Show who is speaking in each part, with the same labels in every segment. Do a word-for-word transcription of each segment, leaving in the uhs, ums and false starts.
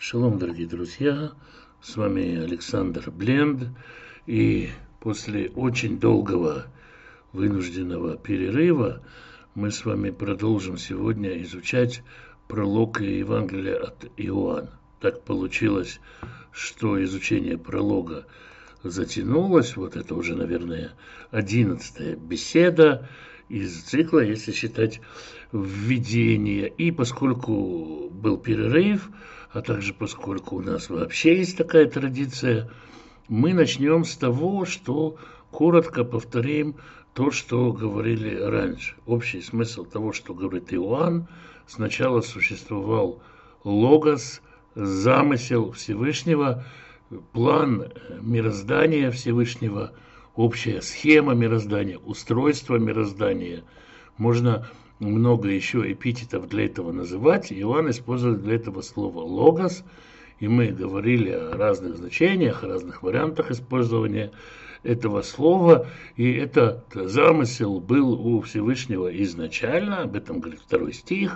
Speaker 1: Шалом, дорогие друзья, с вами Александр Бленд, и после очень долгого вынужденного перерыва мы с вами продолжим сегодня изучать пролог Евангелия от Иоанна. Так получилось, что изучение пролога затянулось, вот это уже, наверное, одиннадцатая беседа из цикла, если считать введение, и поскольку был перерыв, а также поскольку у нас вообще есть такая традиция, мы начнем с того, что коротко повторим то, что говорили раньше. Общий смысл того, что говорит Иоанн: сначала существовал логос, замысел Всевышнего, план мироздания Всевышнего, общая схема мироздания, устройство мироздания. Можно много еще эпитетов для этого называть. Иоанн использует для этого слово «логос», и мы говорили о разных значениях, о разных вариантах использования этого слова, и этот замысел был у Всевышнего изначально, об этом говорит второй стих.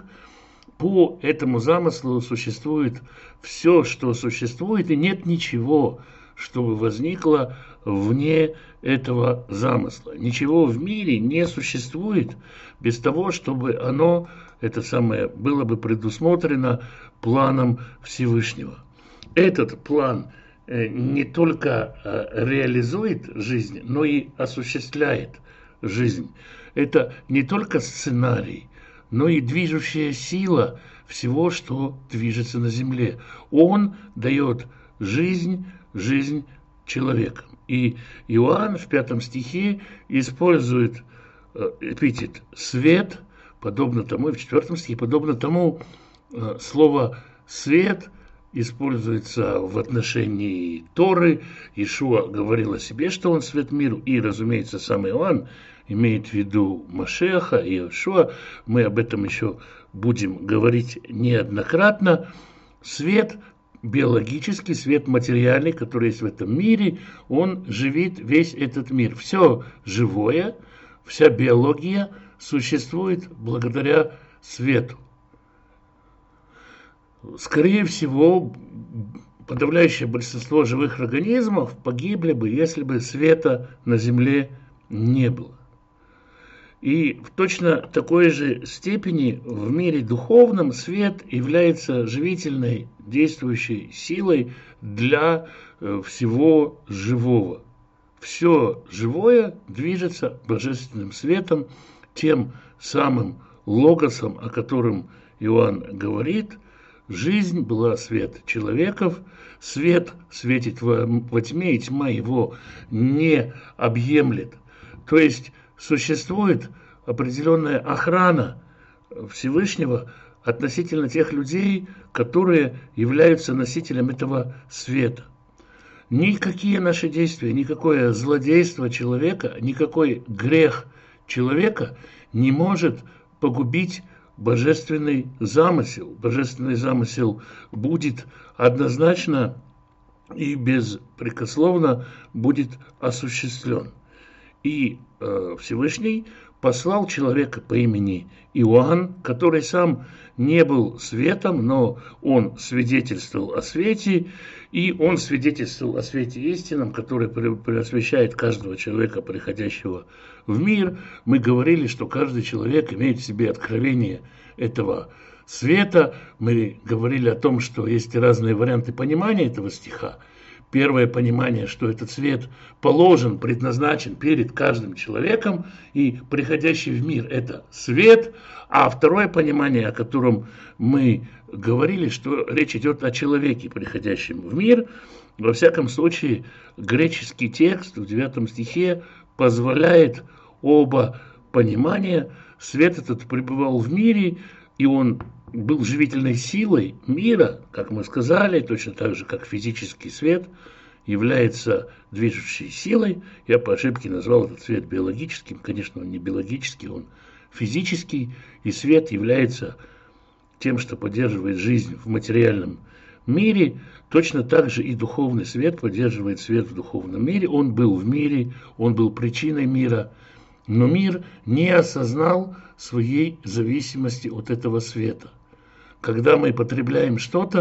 Speaker 1: По этому замыслу существует все, что существует, и нет ничего, чтобы возникло вне этого замысла. Ничего в мире не существует без того, чтобы оно, это самое, было бы предусмотрено планом Всевышнего. Этот план не только реализует жизнь, но и осуществляет жизнь. Это не только сценарий, но и движущая сила всего, что движется на земле. Он дает жизнь, жизнь человекам. И Иоанн в пятом стихе использует эпитет «свет», подобно тому, и в четвертом стихе, подобно тому, слово «свет» используется в отношении Торы. Иешуа говорил о себе, что он свет миру, и, разумеется, сам Иоанн имеет в виду Машеха и Иешуа. Мы об этом еще будем говорить неоднократно. Свет биологический, свет материальный, который есть в этом мире, он живит весь этот мир. Все живое, вся биология существует благодаря свету. Скорее всего, подавляющее большинство живых организмов погибли бы, если бы света на Земле не было. И в точно такой же степени в мире духовном свет является живительной, действующей силой для всего живого. Все живое движется божественным светом, тем самым логосом, о котором Иоанн говорит. Жизнь была свет человеков, свет светит во, во тьме, и тьма его не объемлет. То есть существует определенная охрана Всевышнего относительно тех людей, которые являются носителем этого света. Никакие наши действия, никакое злодейство человека, никакой грех человека не может погубить божественный замысел. Божественный замысел будет однозначно и беспрекословно будет осуществлен. И э, Всевышний послал человека по имени Иоанн, который сам не был светом, но он свидетельствовал о свете, и он свидетельствовал о свете истинном, который преосвещает каждого человека, приходящего в мир. Мы говорили, что каждый человек имеет в себе откровение этого света. Мы говорили о том, что есть разные варианты понимания этого стиха. Первое понимание, что этот свет положен, предназначен перед каждым человеком, и приходящий в мир – это свет. А второе понимание, о котором мы говорили, что речь идет о человеке, приходящем в мир. Во всяком случае, греческий текст в девятом стихе позволяет оба понимания. Свет этот пребывал в мире, и он был живительной силой мира, как мы сказали, точно так же, как физический свет является движущей силой. Я по ошибке назвал этот свет биологическим. Конечно, он не биологический, он физический. И свет является тем, что поддерживает жизнь в материальном мире. Точно так же и духовный свет поддерживает свет в духовном мире. Он был в мире, он был причиной мира. Но мир не осознал своей зависимости от этого света. Когда мы потребляем что-то,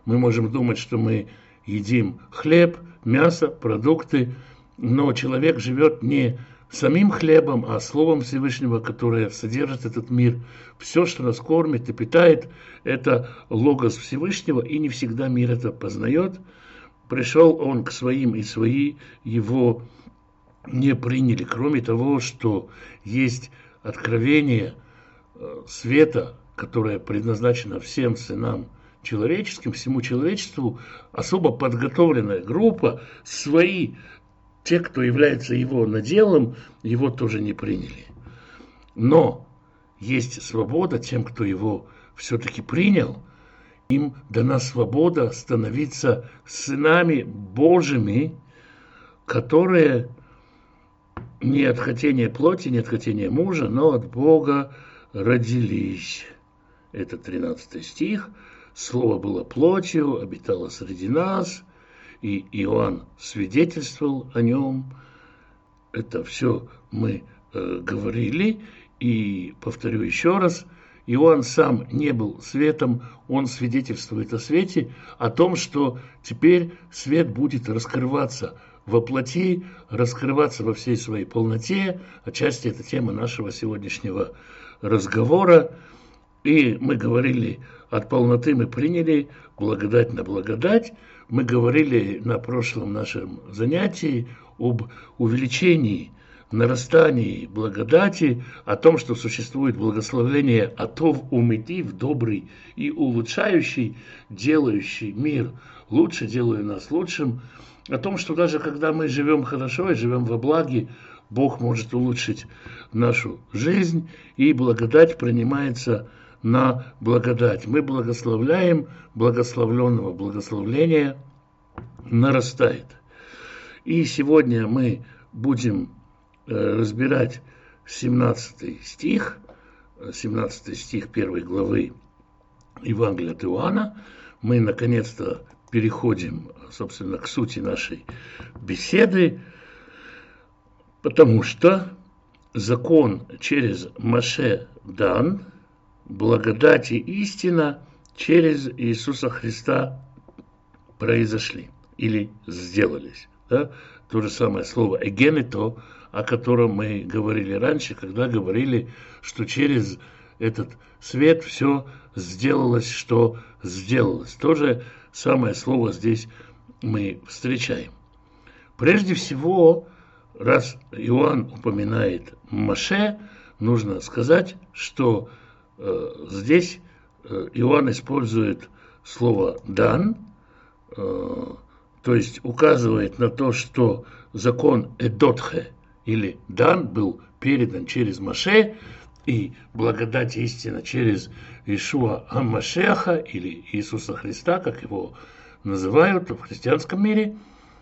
Speaker 1: Мы можем думать, что мы едим хлеб, мясо, продукты, но человек живет не самим хлебом, а словом Всевышнего, которое содержит этот мир. Все, что нас кормит и питает, это логос Всевышнего, и не всегда мир это познает. Пришел он к своим, и свои его не приняли. Кроме того, что есть откровение света, которое предназначено всем сынам человеческим, всему человечеству, особо подготовленная группа, свои, те, кто является его наделом, его тоже не приняли. Но есть свобода тем, кто его все-таки принял. Им дана свобода становиться сынами Божьими, которые не от хотения плоти, не от хотения мужа, но от Бога родились. Это тринадцатый стих. Слово было плотью, обитало среди нас, и Иоанн свидетельствовал о нем. Это все мы э, говорили, и повторю еще раз, Иоанн сам не был светом, он свидетельствует о свете, о том, что теперь свет будет раскрываться во плоти, раскрываться во всей своей полноте. Отчасти это тема нашего сегодняшнего разговора. И мы говорили, от полноты мы приняли благодать на благодать. Мы говорили на прошлом нашем занятии об увеличении, нарастании благодати, о том, что существует благословение Атов Умитив, добрый и улучшающий, делающий мир лучше, делая нас лучшим, о том, что даже когда мы живем хорошо и живем во благе, Бог может улучшить нашу жизнь, и благодать принимается на благодать. Мы благословляем благословленного, благословление нарастает. И сегодня мы будем разбирать семнадцатый стих, семнадцатый стих первой главы Евангелия от Иоанна. Мы наконец-то переходим, собственно, к сути нашей беседы, потому что закон через Моше дан, благодать и истина через Иисуса Христа произошли или сделались. Да? То же самое слово «эгенето», о котором мы говорили раньше, когда говорили, что через этот свет все сделалось, что сделалось. То же самое слово здесь мы встречаем. Прежде всего, раз Иоанн упоминает Моше, нужно сказать, что э, здесь э, Иоанн использует слово «дан», э, то есть указывает на то, что закон «эдотхе» или «дан» был передан через Моше, и благодать и истина через Иешуа ха-Машеха или Иисуса Христа, как его называют в христианском мире.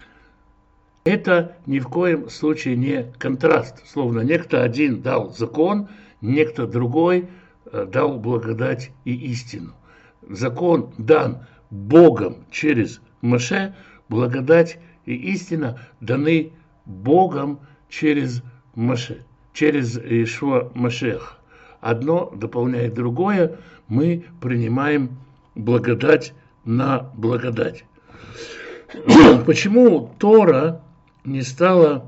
Speaker 1: Это ни в коем случае не контраст, словно некто один дал закон, некто другой дал благодать и истину. Закон дан Богом через Моше, благодать и истина даны Богом через Моше, через Иешуа Машеха. Одно дополняет другое, мы принимаем благодать на благодать. Почему Тора не стала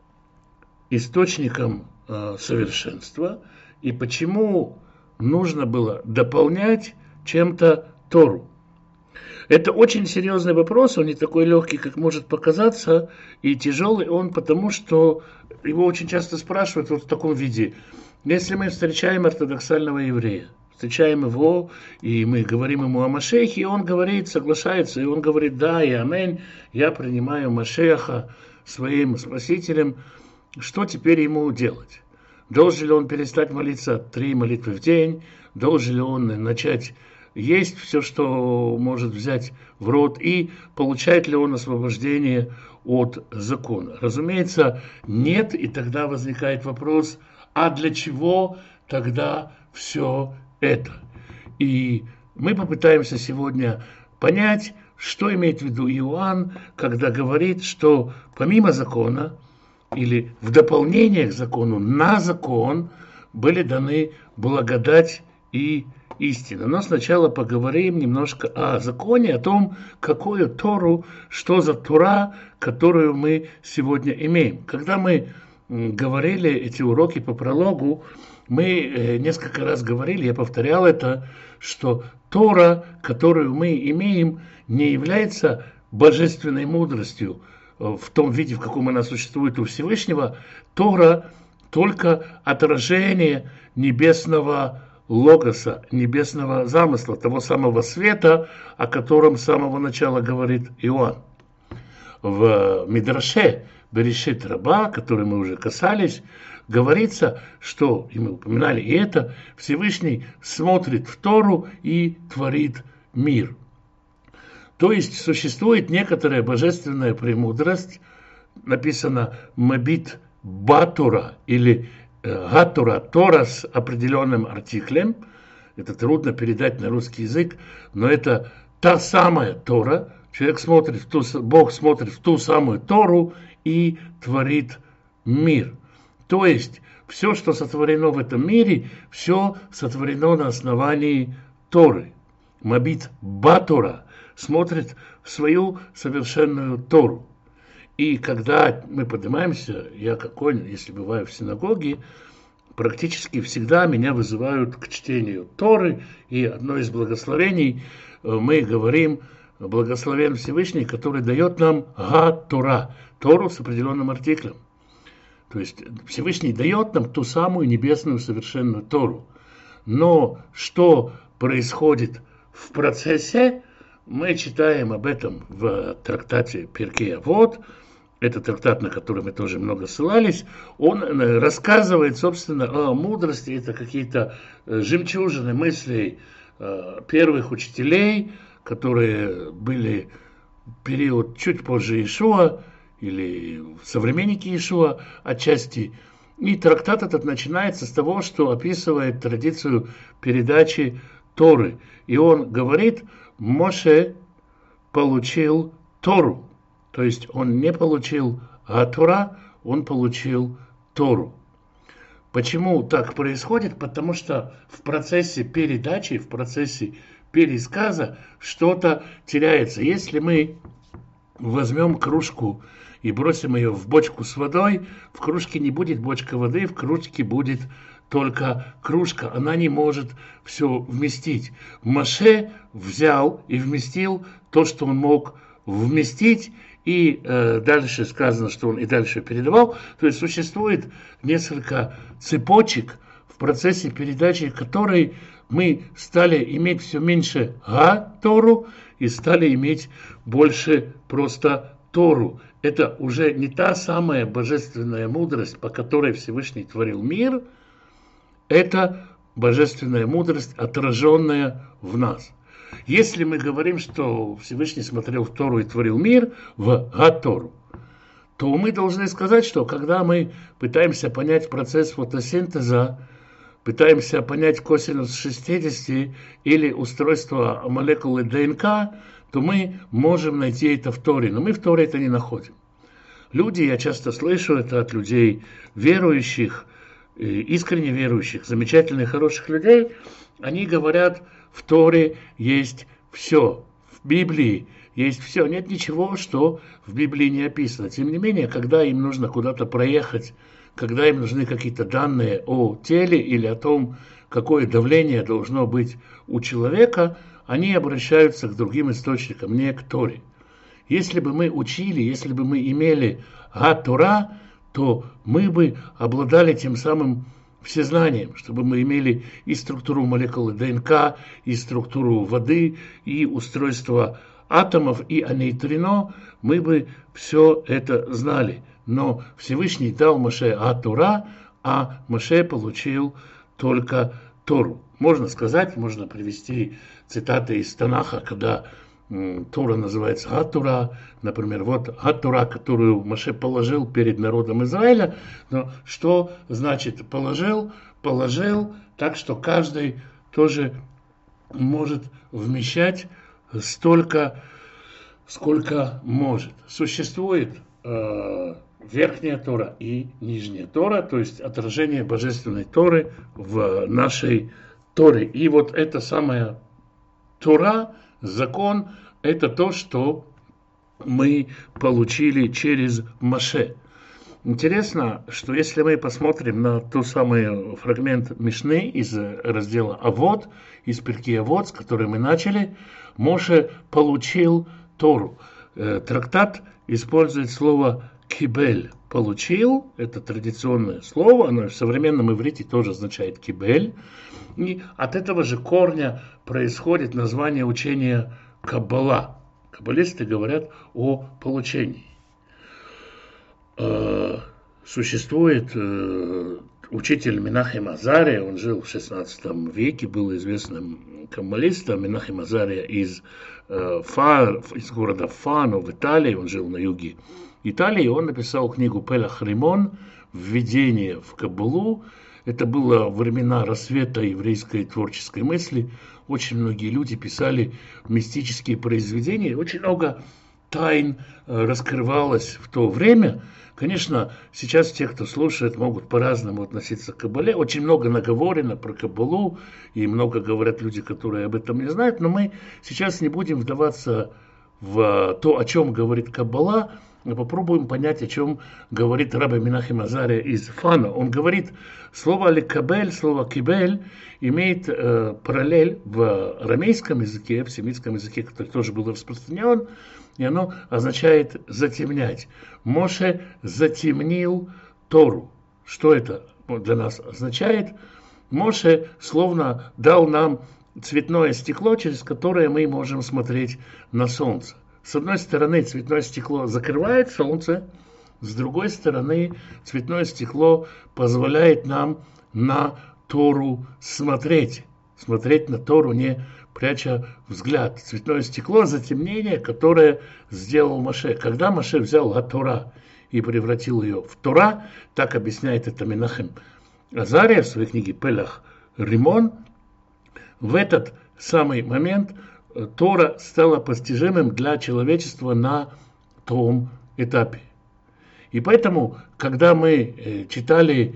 Speaker 1: источником э, совершенства, и почему нужно было дополнять чем-то Тору? Это очень серьезный вопрос, он не такой легкий, как может показаться, и тяжелый он, потому что его очень часто спрашивают вот в таком виде. Если мы встречаем ортодоксального еврея, встречаем его, и мы говорим ему о Машехе, и он говорит, соглашается, и он говорит, да, и аминь, я принимаю Машеха своим спасителем, что теперь ему делать? Должен ли он перестать молиться три молитвы в день? Должен ли он начать есть все, что может взять в рот? И получает ли он освобождение от закона? Разумеется, нет, и тогда возникает вопрос, а для чего тогда все это? И мы попытаемся сегодня понять, что имеет в виду Иоанн, когда говорит, что помимо закона или в дополнение к закону на закон были даны благодать и истина. Но сначала поговорим немножко о законе, о том, какую Тору, что за Тора, которую мы сегодня имеем. Когда мы говорили эти уроки по прологу, мы несколько раз говорили, я повторял это, что Тора, которую мы имеем, не является божественной мудростью в том виде, в каком она существует у Всевышнего. Тора только отражение небесного логоса, небесного замысла, того самого света, о котором с самого начала говорит Иоанн. В Мидраше Берешит Раба, который мы уже касались, говорится, что, и мы упоминали и это, Всевышний смотрит в Тору и творит мир. То есть существует некоторая божественная премудрость, написано «мабит батура» или «гатура», Тора с определенным артиклем. Это трудно передать на русский язык, но это та самая Тора. Человек смотрит в ту, Бог смотрит в ту самую Тору и творит мир. То есть все, что сотворено в этом мире, все сотворено на основании Торы. Мабит батура смотрит в свою совершенную Тору. И когда мы поднимаемся, я какой, если бываю в синагоге, практически всегда меня вызывают к чтению Торы. И одно из благословений мы говорим: благословен Всевышний, который дает нам га-тора, Тору с определенным артиклем. То есть Всевышний дает нам ту самую небесную совершенную Тору. Но что происходит в процессе, мы читаем об этом в трактате Перкей Авот. Это трактат, на который мы тоже много ссылались. Он рассказывает, собственно, о мудрости. Это какие-то жемчужины мыслей первых учителей, которые были в период чуть позже Иешуа, или современники Иешуа отчасти. И трактат этот начинается с того, что описывает традицию передачи Торы. И он говорит: Моше получил Тору. То есть он не получил га-тора, он получил Тору. Почему так происходит? Потому что в процессе передачи, в процессе пересказа что-то теряется. Если мы возьмем кружку и бросим ее в бочку с водой, в кружке не будет бочка воды, в кружке будет только кружка. Она не может все вместить. Моше взял и вместил то, что он мог вместить, и э, дальше сказано, что он и дальше передавал. То есть существует несколько цепочек в процессе передачи, которой мы стали иметь все меньше га-тору и стали иметь больше просто Тору. Это уже не та самая божественная мудрость, по которой Всевышний творил мир. Это божественная мудрость, отраженная в нас. Если мы говорим, что Всевышний смотрел в Тору и творил мир, в га-тору, то мы должны сказать, что когда мы пытаемся понять процесс фотосинтеза, пытаемся понять косинус шестьдесят или устройство молекулы ДНК, то мы можем найти это в Торе, но мы в Торе это не находим. Люди, я часто слышу это от людей верующих, искренне верующих, замечательных, хороших людей, они говорят: в Торе есть все, в Библии есть все, нет ничего, что в Библии не описано. Тем не менее, когда им нужно куда-то проехать, когда им нужны какие-то данные о теле или о том, какое давление должно быть у человека, они обращаются к другим источникам, не к Торе. Если бы мы учили, если бы мы имели га-тора, то мы бы обладали тем самым всезнанием, чтобы мы имели и структуру молекулы ДНК, и структуру воды, и устройство атомов, и нейтрино, мы бы все это знали. Но Всевышний дал Моше га-тора, а Моше получил только Тору. Можно сказать, можно привести цитаты из Танаха, когда м, Тора называется га-тора, например, вот га-тора, которую Моше положил перед народом Израиля. Но что значит положил? Положил так, что каждый тоже может вмещать столько, сколько может. Существует э, верхняя Тора и нижняя Тора, то есть отражение божественной Торы в нашей Торы. И вот эта самая Тора, закон, это то, что мы получили через Моше. Интересно, что если мы посмотрим на тот самый фрагмент Мишны из раздела Авот, из Перкея Авот, с которой мы начали, Моше получил Тору. Трактат использует слово «кибель». Получил, это традиционное слово, оно в современном иврите тоже означает «кибель». И от этого же корня происходит название учения Каббала. Каббалисты говорят о получении. Существует учитель Менахем Азария, он жил в шестнадцатом веке, был известным каббалистом. Менахем Азария из, Фа, из города Фано в Италии, он жил на юге Италии, он написал книгу Пелах Римон «Введение в Каббалу». Это было времена рассвета еврейской творческой мысли. Очень многие люди писали мистические произведения. Очень много тайн раскрывалось в то время. Конечно, сейчас те, кто слушает, могут по-разному относиться к Каббале. Очень много наговорено про Каббалу, и много говорят люди, которые об этом не знают. Но мы сейчас не будем вдаваться в то, о чем говорит Каббала, а попробуем понять, о чем говорит Раби Менахем Азария из Фана. Он говорит, слово «лекабель», слово «кибель» имеет э, параллель в арамейском языке, в семитском языке, который тоже был распространен, и оно означает «затемнять». Моше затемнил Тору. Что это для нас означает? Моше словно дал нам цветное стекло, через которое мы можем смотреть на солнце. С одной стороны, цветное стекло закрывает солнце, с другой стороны, цветное стекло позволяет нам на Тору смотреть. Смотреть на Тору, не пряча взгляд. Цветное стекло – затемнение, которое сделал Моше. Когда Моше взял га-Тора и превратил ее в Тора, так объясняет это Менахем Азария в своей книге Пелах Римон, в этот самый момент Тора стала постижимым для человечества на том этапе. И поэтому, когда мы читали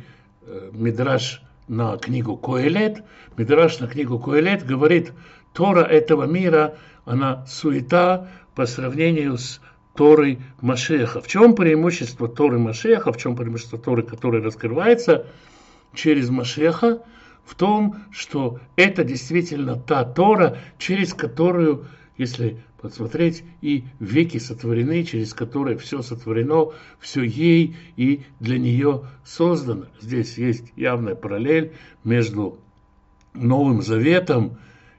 Speaker 1: Мидраш на книгу Коэлет, Мидраш на книгу Коэлет говорит, Тора этого мира, она суета по сравнению с Торой Машеха. В чем преимущество Торы Машеха, в чем преимущество Торы, которая раскрывается через Машеха? В том, что это действительно та Тора, через которую, если посмотреть, и веки сотворены, через которые все сотворено, все ей и для нее создано. Здесь есть явная параллель между Новым Заветом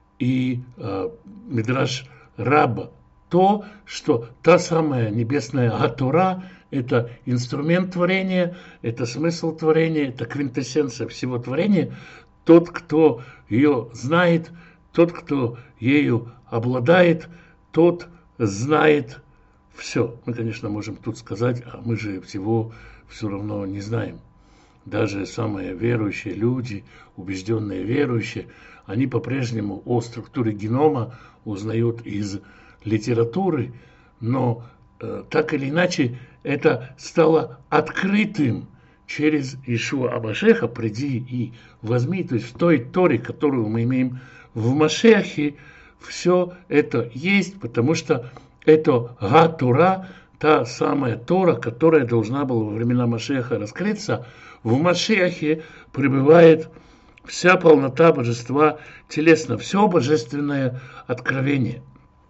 Speaker 1: и э, Мидраш Раба. То, что та самая небесная га-Тора – это инструмент творения, это смысл творения, это квинтэссенция всего творения. Тот, кто ее знает, тот, кто ею обладает, тот знает все. Мы, конечно, можем тут сказать, а мы же всего все равно не знаем. Даже самые верующие люди, убежденные верующие, они по-прежнему о структуре генома узнают из литературы, но э, так или иначе это стало открытым через Иешуа а-Машеха, приди и возьми, то есть в той Торе, которую мы имеем в Машехе, все это есть, потому что это га-Тора, та самая Тора, которая должна была во времена Машеха раскрыться. В Машехе пребывает вся полнота божества телесно, все божественное откровение.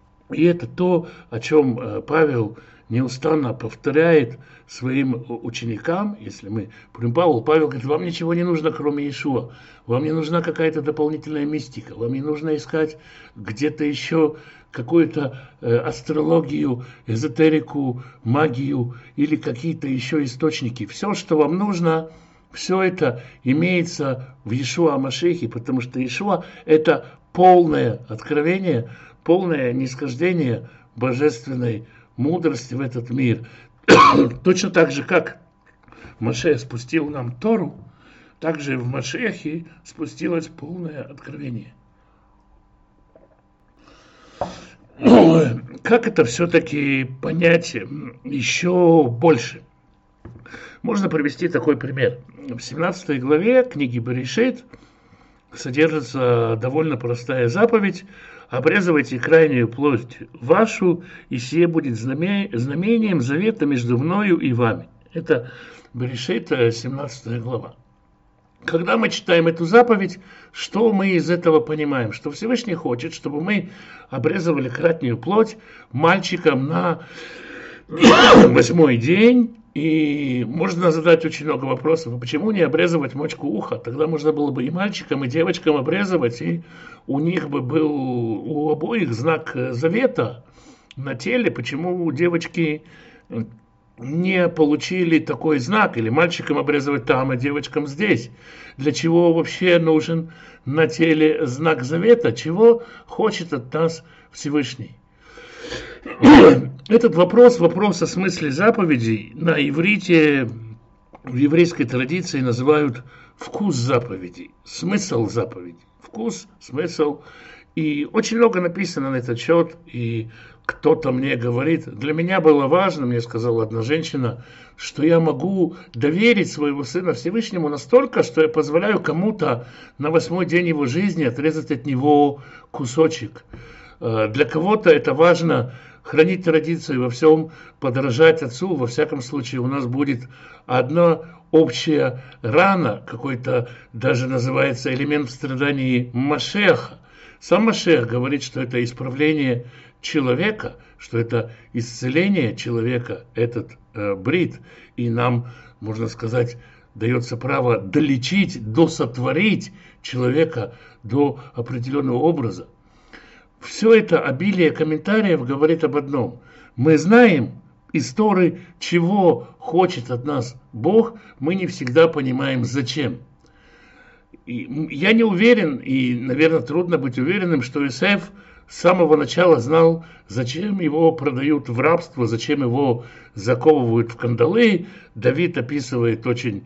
Speaker 1: И это то, о чем Павел неустанно повторяет своим ученикам, если мы помним Павел, Павел говорит, вам ничего не нужно, кроме Иешуа, вам не нужна какая-то дополнительная мистика, вам не нужно искать где-то еще какую-то э, астрологию, эзотерику, магию или какие-то еще источники. Все, что вам нужно, все это имеется в Иешуа а-Машехе, потому что Иешуа – это полное откровение, полное нисхождение божественной мудрости в этот мир. Точно так же, как Моше спустил нам Тору, так же в Машехе спустилось полное откровение. Как это все-таки понять еще больше? Можно привести такой пример. В семнадцатой главе книги Берешит содержится довольно простая заповедь: обрезывайте крайнюю плоть вашу, и сие будет знамением завета между мною и вами. Это Берешит, семнадцатая глава. Когда мы читаем эту заповедь, что мы из этого понимаем? Что Всевышний хочет, чтобы мы обрезывали крайнюю плоть мальчикам на восьмой день. И можно задать очень много вопросов: а почему не обрезывать мочку уха? Тогда можно было бы и мальчикам, и девочкам обрезывать, и у них бы был у обоих знак завета на теле. Почему девочки не получили такой знак? Или мальчикам обрезывать там, а девочкам здесь? Для чего вообще нужен на теле знак завета? Чего хочет от нас Всевышний? Этот вопрос, вопрос о смысле заповедей, на иврите, в еврейской традиции называют вкус заповедей, смысл заповедей. Вкус, смысл. И очень много написано на этот счет, и кто-то мне говорит, для меня было важно, мне сказала одна женщина, что я могу доверить своего сына Всевышнему настолько, что я позволяю кому-то на восьмой день его жизни отрезать от него кусочек. Для кого-то это важно хранить традицию, во всем подражать отцу. Во всяком случае, у нас будет одна общая рана, какой-то даже называется элемент в страдании Машеха. Сам Машех говорит, что это исправление человека, что это исцеление человека, этот э, брит. И нам, можно сказать, дается право долечить, досотворить человека до определенного образа. Все это обилие комментариев говорит об одном. Мы знаем из Торы, чего хочет от нас Бог, мы не всегда понимаем, зачем. И я не уверен, и, наверное, трудно быть уверенным, что Иосиф с самого начала знал, зачем его продают в рабство, зачем его заковывают в кандалы. Давид описывает очень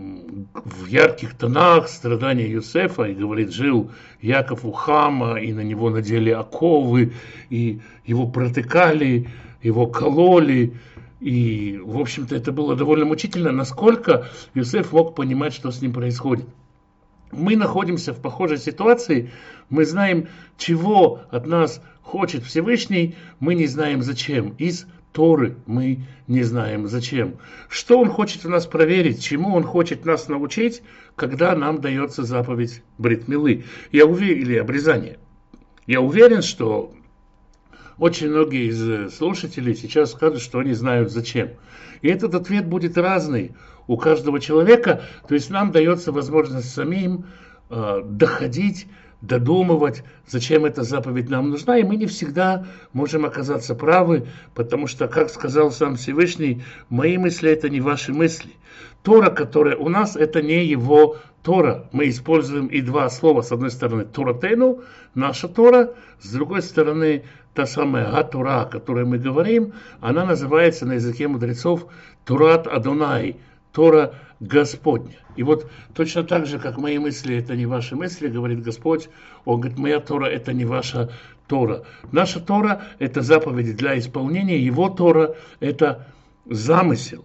Speaker 1: в ярких тонах страдания Иосифа и говорит: жил Яков у Хама, и на него надели оковы, и его протыкали, его кололи. И, в общем-то, это было довольно мучительно, насколько Иосиф мог понимать, что с ним происходит. Мы находимся в похожей ситуации, мы знаем, чего от нас хочет Всевышний, мы не знаем зачем. Из Торы мы не знаем зачем. Что он хочет у нас проверить, чему он хочет нас научить, когда нам дается заповедь Брит Милы, я уверен, или обрезание. Я уверен, что очень многие из слушателей сейчас скажут, что они знают зачем. И этот ответ будет разный у каждого человека. То есть нам дается возможность самим э, доходить, додумывать, зачем эта заповедь нам нужна. И мы не всегда можем оказаться правы, потому что, как сказал сам Всевышний, мои мысли — это не ваши мысли. Тора, которая у нас, это не его Тора. Мы используем и два слова. С одной стороны Торатену, наша Тора, с другой стороны та самая Га-Тора, о которой мы говорим, она называется на языке мудрецов Турат Адонай, Тора Господня. И вот точно так же, как мои мысли — это не ваши мысли, говорит Господь, Он говорит: моя Тора — это не ваша Тора. Наша Тора — это заповеди для исполнения, Его Тора — это замысел.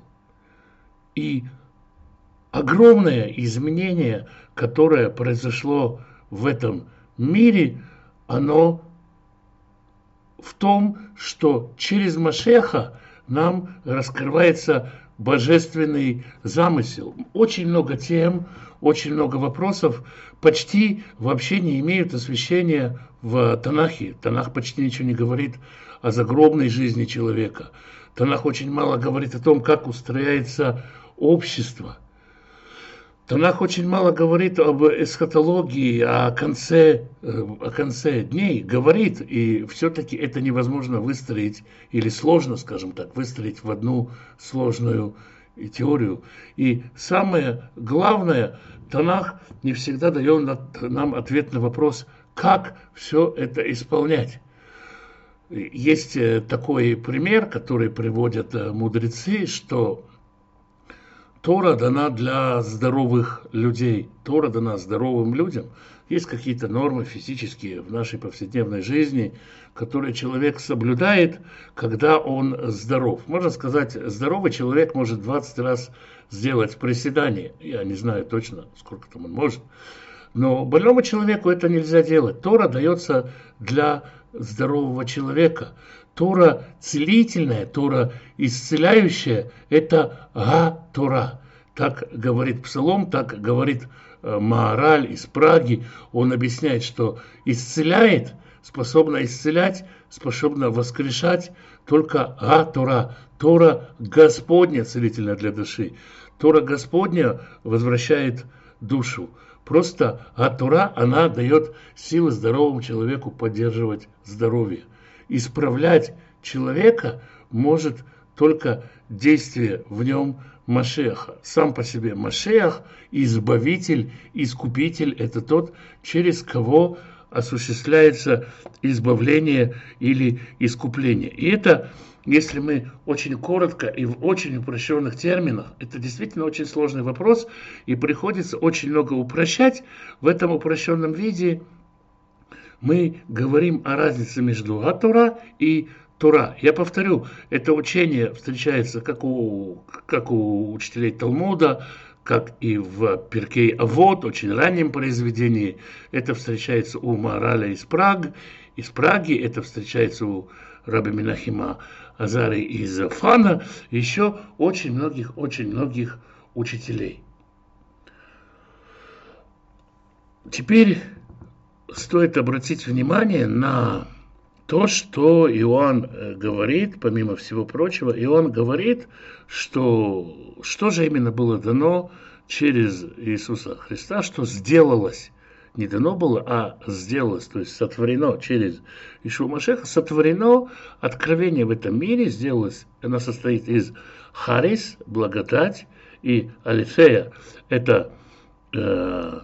Speaker 1: И огромное изменение, которое произошло в этом мире, оно в том, что через Машеха нам раскрывается божественный замысел. Очень много тем, очень много вопросов почти вообще не имеют освещения в Танахе. Танах почти ничего не говорит о загробной жизни человека. Танах очень мало говорит о том, как устрояется общество. Танах очень мало говорит об эсхатологии, о конце, о конце дней. Говорит, и все-таки это невозможно выстроить, или сложно, скажем так, выстроить в одну сложную теорию. И самое главное, Танах не всегда дает нам ответ на вопрос, как все это исполнять. Есть такой пример, который приводят мудрецы, что Тора дана для здоровых людей. Тора дана здоровым людям. Есть какие-то нормы физические в нашей повседневной жизни, которые человек соблюдает, когда он здоров. Можно сказать, здоровый человек может двадцать раз сделать приседание. Я не знаю точно, сколько там он может. Но больному человеку это нельзя делать. Тора дается для здорового человека. Тора целительная, Тора исцеляющая – это га-тора. Так говорит Псалом, так говорит э, Маораль из Праги. Он объясняет, что исцеляет, способна исцелять, способна воскрешать только га-тора. Тора Господня целительная для души. Тора Господня возвращает душу. Просто га-тора, она дает силы здоровому человеку поддерживать здоровье. Исправлять человека может только действие в нем Машеха. Сам по себе Машех, избавитель, искупитель – это тот, через кого осуществляется избавление или искупление. И это, если мы очень коротко и в очень упрощенных терминах, это действительно очень сложный вопрос, и приходится очень много упрощать. В этом упрощенном виде мы говорим о разнице между га-тора и Тора. Я повторю, это учение встречается как у, как у учителей Талмуда, как и в Перкей Авот, очень раннем произведении. Это встречается у Маораля из Праги, из Праги, это встречается у Раби Менахима Азари из Фана, еще очень многих, очень многих учителей. Теперь стоит обратить внимание на то, что Иоанн говорит, помимо всего прочего. Иоанн говорит, что что же именно было дано через Иисуса Христа, что сделалось. Не дано было, а сделалось, то есть сотворено через Ишуа Машеха, сотворено откровение в этом мире, сделалось, оно состоит из харис, благодать, и алифея, это э,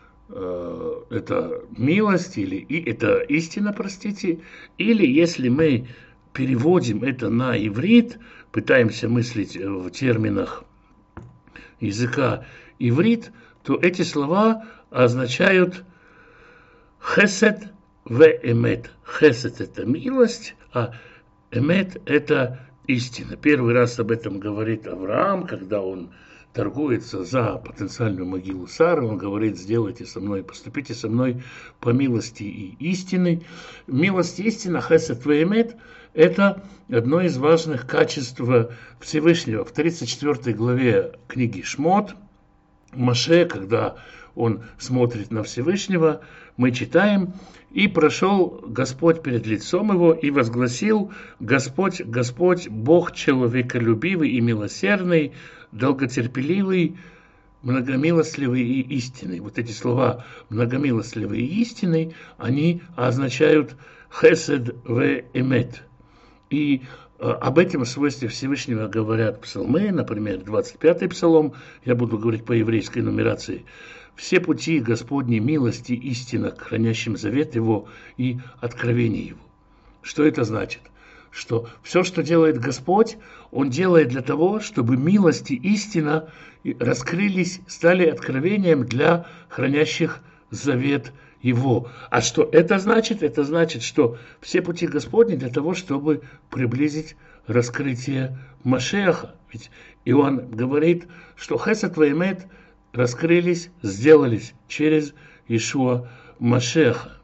Speaker 1: это милость, или и, это истина, простите, или если мы переводим это на иврит, пытаемся мыслить в терминах языка иврит, то эти слова означают хесед ве эмет. Хесед – это милость, а эмет – это истина. Первый раз об этом говорит Авраам, когда он торгуется за потенциальную могилу Сары, он говорит: сделайте со мной, поступите со мной по милости и истины. Милость и истина, хесед ве эмет, это одно из важных качеств Всевышнего. В тридцать четвёртой главе книги Шмот Моше, когда он смотрит на Всевышнего, мы читаем: «И прошел Господь перед лицом его, и возгласил: Господь, Господь, Бог человеколюбивый и милосердный, долготерпеливый, многомилостливый и истинный». Вот эти слова «многомилостливый и истинный», они означают «хесед ве эмет». И об этом свойстве Всевышнего говорят псалмы, например, двадцать пятый псалом, я буду говорить по еврейской нумерации: «Все пути Господней милости, истина к хранящим завет Его и откровение Его». Что это значит? Что все, что делает Господь, Он делает для того, чтобы милость и истина раскрылись, стали откровением для хранящих завет Его. А что это значит? Это значит, что все пути Господни для того, чтобы приблизить раскрытие Машеха. Ведь Иоанн говорит, что хесед ве эмет раскрылись, сделались через Ишуа Машеха.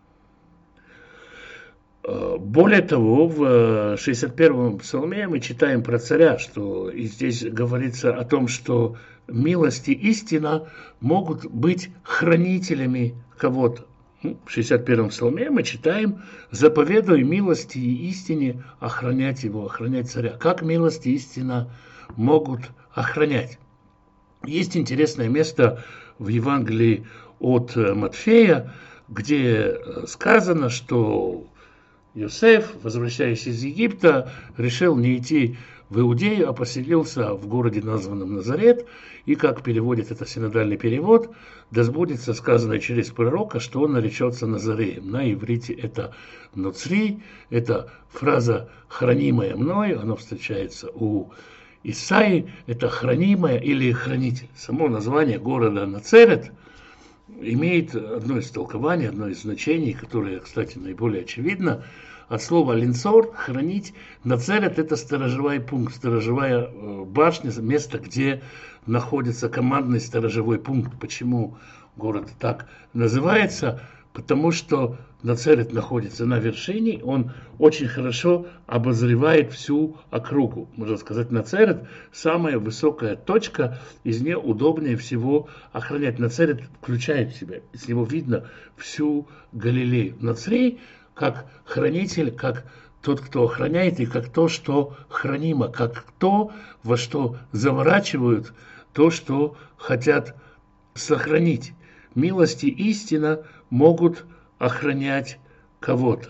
Speaker 1: Более того, в шестьдесят первом псалме мы читаем про царя, что и здесь говорится о том, что милость и истина могут быть хранителями кого-то. В шестьдесят первом псалме мы читаем: «Заповедуй милости и истине охранять его», охранять царя. Как милость и истина могут охранять? Есть интересное место в Евангелии от Матфея, где сказано, что Иосиф, возвращаясь из Египта, решил не идти в Иудею, а поселился в городе, названном Назарет. И, как переводит это синодальный перевод, да сбудется сказанное через пророка, что он наречется Назареем. На иврите это Ноцри, это фраза «хранимая мною», она встречается у Исаии, это «хранимая» или «хранитель». Само название города Нацерет имеет одно из толкований, одно из значений, которое, кстати, наиболее очевидно. От слова «линцор» – «хранить». Нацерет – это сторожевой пункт, сторожевая башня, место, где находится командный сторожевой пункт. Почему город так называется, потому что Нацерет находится на вершине, он очень хорошо обозревает всю округу. Можно сказать, Нацерет самая высокая точка, из нее удобнее всего охранять. Нацерет включает в себя, с него видно всю Галилею. Нацрей как хранитель, как тот, кто охраняет, и как то, что хранимо, как то, во что заворачивают, то, что хотят сохранить. Милость и истина могут охранять кого-то.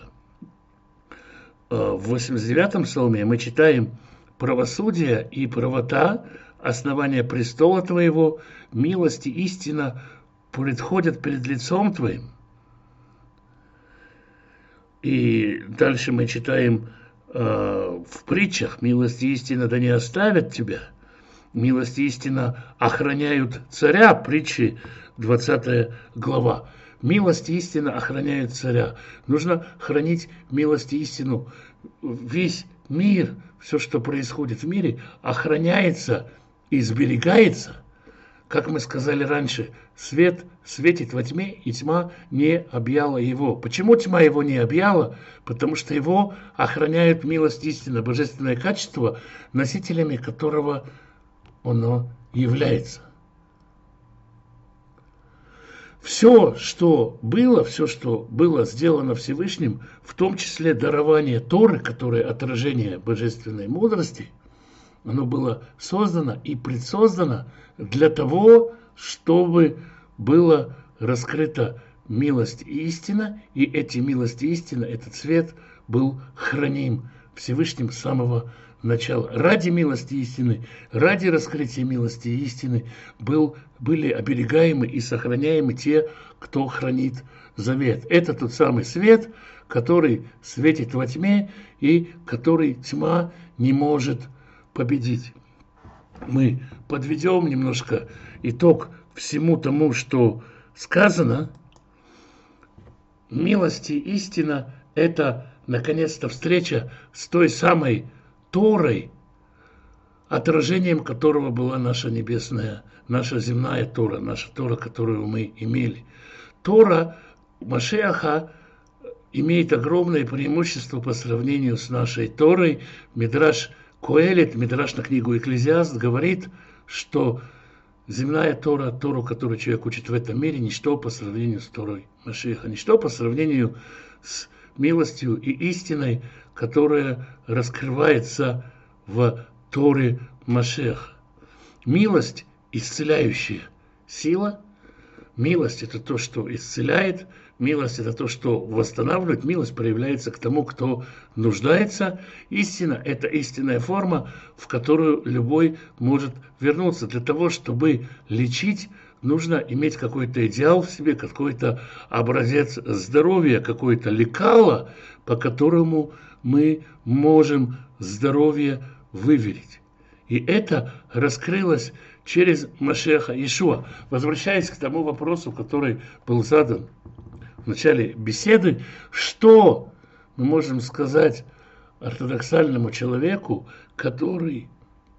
Speaker 1: В восемьдесят девятом псалме мы читаем: «Правосудие и правота, основание престола твоего, милость и истина предходят перед лицом твоим». И дальше мы читаем э, в притчах: «Милость и истина да не оставят тебя». Милость и истина охраняют царя. Притчи, двадцатая глава. Милость и истина охраняют царя. Нужно хранить милость и истину. Весь мир, все, что происходит в мире, охраняется и сберегается. Как мы сказали раньше, свет светит во тьме, и тьма не объяла его. Почему тьма его не объяла? Потому что его охраняют милость и истина, божественное качество, носителями которого оно является. Все, что было, все, что было сделано Всевышним, в том числе дарование Торы, которое отражение божественной мудрости, оно было создано и предсоздано для того, чтобы была раскрыта милость и истина, и эти милость и истина, этот свет был храним Всевышним с самого начала. Ради милости истины, ради раскрытия милости и истины был, были оберегаемы и сохраняемы те, кто хранит завет. Это тот самый свет, который светит во тьме и который тьма не может победить. Мы подведем немножко итог всему тому, что сказано. Милость и истина – это, наконец-то, встреча с той самой Торой, отражением которого была наша небесная, наша земная Тора, наша Тора, которую мы имели. Тора Машиаха имеет огромное преимущество по сравнению с нашей Торой. Мидраш Коэлет, Мидраш на книгу Экклезиаст, говорит, что земная Тора, Тору, которую человек учит в этом мире, ничто по сравнению с Торой Машиаха, ничто по сравнению с милостью и истиной, которая раскрывается в Торе Машиаха. Милость – исцеляющая сила. Милость – это то, что исцеляет. Милость – это то, что восстанавливает. Милость проявляется к тому, кто нуждается. Истина – это истинная форма, в которую любой может вернуться. Для того, чтобы лечить, нужно иметь какой-то идеал в себе, какой-то образец здоровья, какое-то лекало, по которому мы можем здоровье выверить. И это раскрылось через Машиаха Иешуа. Возвращаясь к тому вопросу, который был задан в начале беседы, что мы можем сказать ортодоксальному человеку, который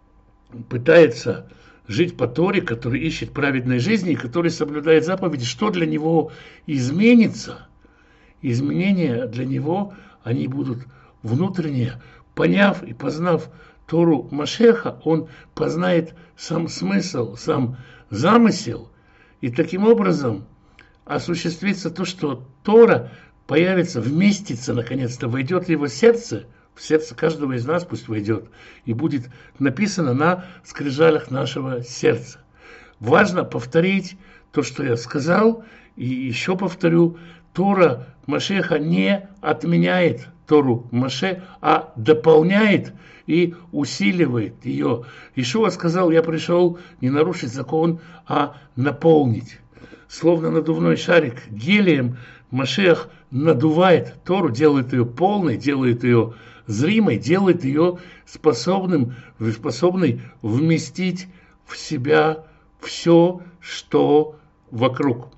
Speaker 1: пытается жить по Торе, который ищет праведной жизни, который соблюдает заповеди, что для него изменится? Изменения для него, они будут внутренние. Поняв и познав Тору Машиаха, он познает сам смысл, сам замысел, и таким образом осуществится то, что Тора появится, вместится, наконец-то, войдет в его сердце, в сердце каждого из нас пусть войдет, и будет написано на скрижалях нашего сердца. Важно повторить то, что я сказал, и еще повторю: Тора Машиаха не отменяет Тору Моше, а дополняет и усиливает ее. Иешуа сказал: я пришел не нарушить закон, а наполнить. Словно надувной шарик гелием Машиах надувает Тору, делает ее полной, делает ее зримой, делает ее способным, способной вместить в себя все, что вокруг.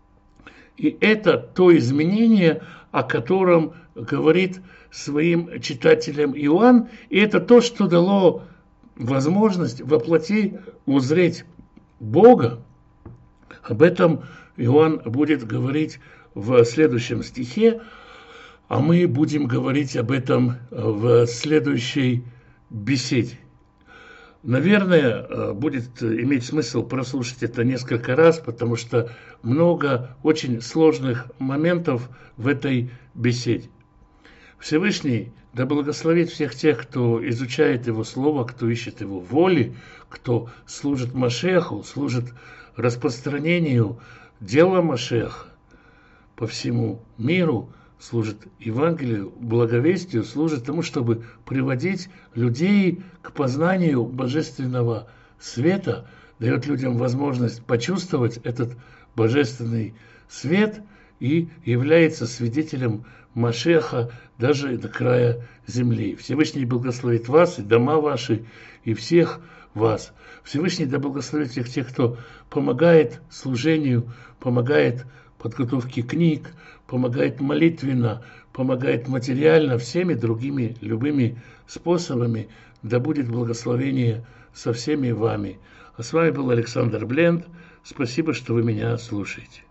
Speaker 1: И это то изменение, о котором говорит своим читателям Иоанн, и это то, что дало возможность воплоти узреть Бога Об этом Иоанн будет говорить в следующем стихе, а мы будем говорить об этом в следующей беседе. Наверное, будет иметь смысл прослушать это несколько раз, потому что много очень сложных моментов в этой беседе. Всевышний да благословит всех тех, кто изучает Его Слово, кто ищет Его воли, кто служит Машеху, служит распространению дела Машеха по всему миру, служит Евангелию, благовестию, служит тому, чтобы приводить людей к познанию божественного света, дает людям возможность почувствовать этот божественный свет и является свидетелем Машеха даже до края земли. Всевышний благословит вас и дома ваши, и всех вас. Всевышний да благословит всех тех, кто помогает служению, помогает подготовке книг, помогает молитвенно, помогает материально, всеми другими любыми способами. Да будет благословение со всеми вами. А с вами был Александр Бленд. Спасибо, что вы меня слушаете.